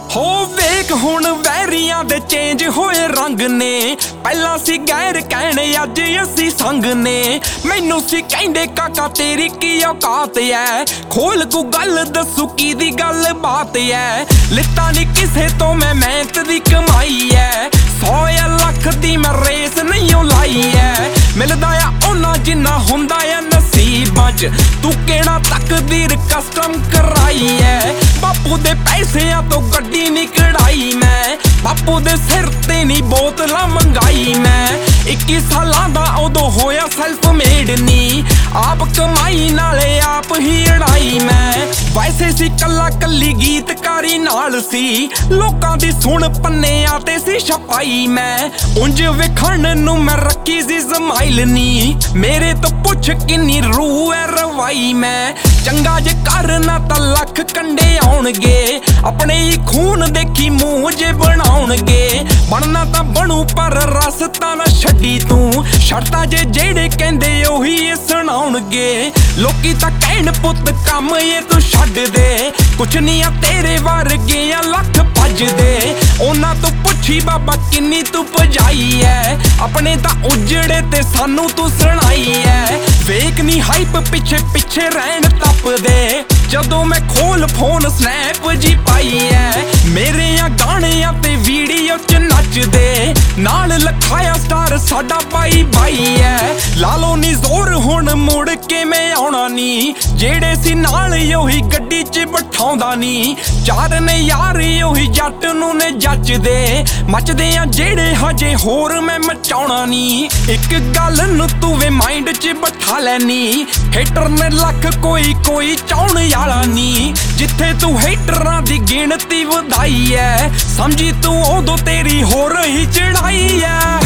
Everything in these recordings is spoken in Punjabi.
ਹੋ ਵੇਖ ਹੁਣ ਵੈਰੀਆਂ ਦੇ ਚੇਂਜ ਹੋਏ ਰੰਗ ਨੇ, ਪਹਿਲਾਂ ਸੀ ਗੈਰ ਕਹਿਣੇ ਅੱਜ ਅਸੀਂ ਸੰਗ ਨੇ। ਮੈਨੂੰ ਸੀ ਕਹਿੰਦੇ ਕਾਕਾ ਤੇਰੀ ਕੀ ਔਕਾਤ ਐ, ਖੋਲ ਕੋ ਗੱਲ ਦੱਸੂ ਕੀ ਦੀ ਗੱਲ ਬਾਤ ਐ। ਲਿੱਤਾ ਨੀ ਕਿਸੇ ਤੋਂ ਮੈਂ ਮਿਹਨਤ ਦੀ ਕਮਾਈ ਐ, 100 ਜਾਂ ਲੱਖ ਦੀ ਮੈਂ ਰੇਸ ਨਹੀਂ ਲਾਈ ਐ। ਮਿਲਦਾ ਆ ਉਹਨਾਂ ਜਿੰਨਾ ਹੁੰਦਾ ਆ ਨਸੀਬਾਂ 'ਚ, ਤੂੰ ਕਿਹੜਾ ਤਕਦੀਰ ਕਸਟਮ ਕਰਾਈ ਐ। ਬਾਪੂ ਦੇ ਪੈਸਿਆਂ ਤੋਂ ਗੱਡੀ ਨੀ ਕਢਾਈ ਮੈਂ, ਬਾਪੂ ਦੇ ਸਿਰ ਤੇ ਨੀ ਬੋਤਲਾਂ ਮੰਗਾਈ ਮੈਂ। 21 ਸਾਲਾਂ ਦਾ ਉਦੋਂ ਹੋਇਆ ਸੈਲਫ ਮੇਡ ਨੀ, ਆਪ ਕਮਾਈ ਨਾਲੇ ਆਪ ਹੀ ਅੜਾਈ ਮੈਂ। ਵੈਸੇ ਸੀ ਕੱਲਾ ਕੱਲੀ ਗੀਤਕਾਰੀ ਨਾਲ ਸੀ, ਲੋਕਾਂ ਦੀ ਸੁਣ ਪੰਨਿਆਂ ਤੇ ਸੀ ਛਪਾਈ ਮੈਂ। ਉਂਝ ਵੇਖਣ ਨੂੰ ਮੈਂ ਰੱਖੀ ਸੀ ਸਮਾਈਲ ਨੀ, ਮੇਰੇ ਤੋਂ ਪੁੱਛ ਕਿੰਨੀ ਰੂਹ ਐ ਰਵਾਈ ਮੈਂ। ਚੰਗਾ ਜੇ ਕਰਨਾ ਤਾਂ ਲੱਖ ਕੰਡੇ ਆਉਣਗੇ, ਆਪਣੇ ਹੀ ਖੂਨ ਦੇਖੀ ਮੂੰਹ ਜੇ ਬਣਾਉਣਗੇ। ਬਣਨਾ ਤਾਂ ਬਣੂ ਪਰ ਰਸਤਾ ਨਾ ਛੱਡੀ ਤੂੰ, ਸ਼ਰਤਾਂ ਜੇ ਜਿਹੜੇ ਕਹਿੰਦੇ ਉਹੀ ਸੁਣਾਉਣਗੇ। ਲੋਕੀ ਤਾਂ ਕਹਿਣ ਪੁੱਤ ਕੰਮ ਇਹ ਤੂੰ ਛੱਡ ਦੇ, ਕੁਛ ਨਹੀਂ ਆ ਤੇਰੇ ਵਰਗੇ ਆ ਲੱਖ ਭੱਜਦੇ। ਉਹਨਾਂ ਤੋਂ ਪੁੱਛੀ ਬਾਬਾ ਕਿੰਨੀ ਤੂੰ ਭਜਾਈ ਐ, ਆਪਣੇ ਤਾਂ ਉਜੜੇ ਤੇ ਸਾਨੂੰ ਤੂੰ ਸੁਣਾਈ ਐ। ਵੇਖ ਨੀ ਹਾਈਪ ਪਿੱਛੇ ਪਿੱਛੇ ਰਹਿਣ ਟੱਪਦੇ, ਜਦੋਂ ਮੈਂ ਖੋਲ ਫੋਨ ਸਨੈਪ ਜੀ ਪਾਈ ਐ। ਮੇਰੇ ਆ ਗਾਣਿਆਂ ਤੇ ਵੀਡੀਓ 'ਚ ਨੱਚਦੇ, ਨਾਲ ਲਖਾਇਆ ਸਟਾਰ ਸਾਡਾ ਬਾਈ ਬਾਈ ਐ। ਲਾ ਲੋ ਨੀ ਜ਼ੋਰ ਹੁਣ ਮੁੜ ਕੇ ਮੈਂ ਆਉਣਾ ਨੀ, ਜਿਹੜੇ ਸੀ ਨਾਲ ਉਹੀ ਗੱਡੀ 'ਚ ਬਿਠਾਉਂਦਾ ਨੀ। ਚਾਰ ਨੇ ਯਾਰ ਉਹੀ ਜੱਟ ਨੂੰ ਨੇ ਜੱਜਦੇ, ਮੱਚਦੇ ਆ ਜਿਹੜੇ ਹਜੇ ਹੋਰ ਮੈਂ ਮਚਾਉਣਾ ਨੀ। ਇੱਕ ਗੱਲ ਨੂੰ ਤੂੰ ਵੇ ਮਾਈਂਡ 'ਚ ਬਿਠਾ ਲੈਨੀ, ਹੇਟਰ ਨੇ ਲੱਖ ਕੋਈ ਕੋਈ ਚਾਉਣ ਵਾਲਾ ਨੀ। ਜਿੱਥੇ ਤੂੰ ਹੇਟਰਾਂ ਦੀ ਗਿਣਤੀ ਵਧਾਈ ਐ, ਸਮਝੀ ਤੂੰ ਉਦੋਂ ਤੇਰੀ ਹੋਰ ਹੀ ਚੜਾਈ ਐ।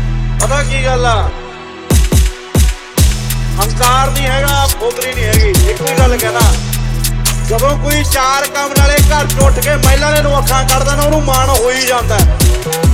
ਪਤਾ ਕੀ ਗੱਲ ਆ, ਹੰਕਾਰ ਨਹੀਂ ਹੈਗਾ, ਫੋਕਰੀ ਨਹੀਂ ਹੈਗੀ। ਇੱਕ ਵੀ ਗੱਲ ਕਹਿਣਾ, ਜਦੋਂ ਕੋਈ ਚਾਰ ਕੰਮ ਨਾਲੇ ਘਰ 'ਚ ਉੱਠ ਕੇ ਮਹਿਲਾ ਨੇ ਨੂੰ ਅੱਖਾਂ ਕੱਢਦਾ ਨਾ, ਉਹਨੂੰ ਮਾਣ ਹੋ ਹੀ ਜਾਂਦਾ।